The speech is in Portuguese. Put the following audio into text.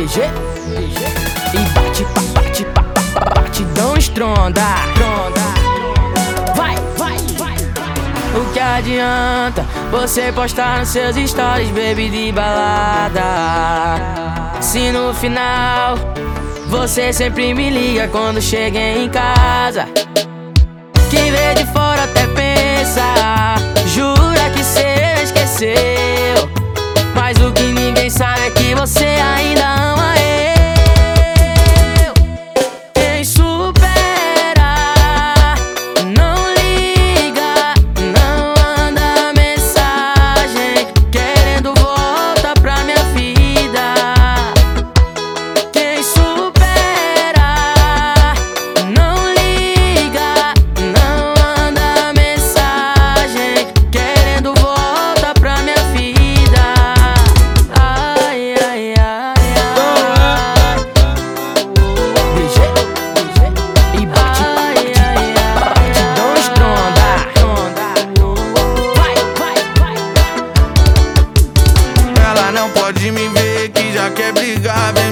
DG e bate, batidão estronda. Vai, vai, vai. O que adianta você postar nos seus stories, baby, de balada, se no final você sempre me liga quando chega em casa? Quem vê de fora até pensa, jura que cê esqueceu, mas o que ninguém sabe é que você ainda ama eu. Quem supera não liga, não manda mensagem querendo volta pra minha vida. Quem supera não liga, não manda mensagem querendo volta pra minha vida. Ai, ai, ai, ai. DG e bate, batidão estronda. Vai, vai, vai. Ela não pode me ver que já quer brigar.